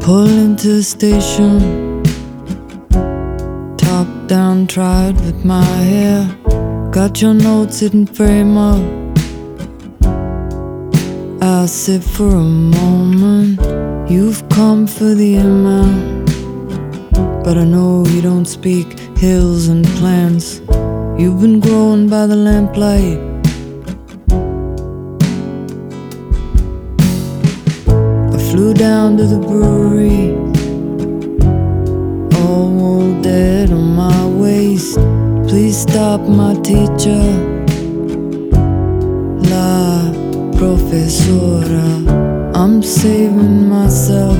Pull into the station, top down, tried with my hair. Got your notes hidden frame up. I sit for a moment. You've come for the email, but I know you don't speak hills and plants. You've been growing by the lamplight. I flew down to the brewery, all wool dead on my waist. Please stop, my teacher, la profesora. I'm saving myself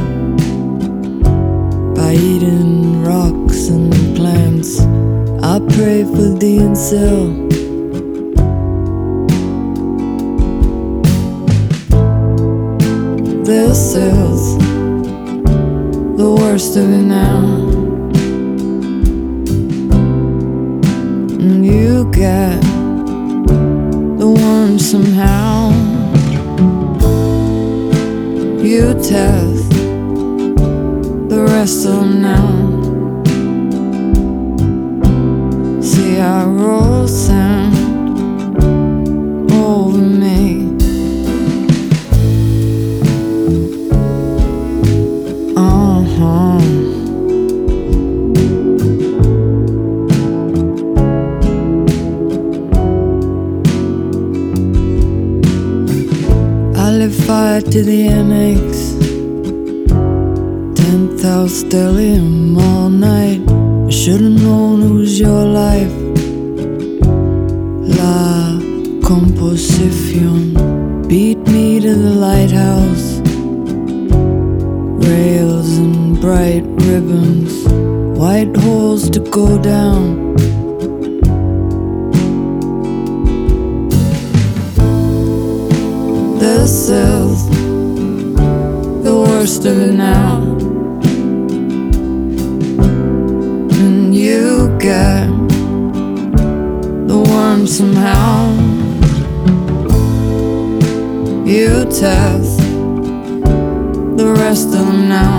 by eating rocks and plants. I pray for the incel. This is the worst of it now, and you get the worm somehow. You test the rest of them now. See, I roll sand over me. I lit fire to the annex, 10th house stellium all night. I should've known it was your life. La composición. Beat me to the lighthouse. Rails and bright ribbons, white holes to go down. This is the worst of it now, and you get the worm somehow. You test the rest of them now.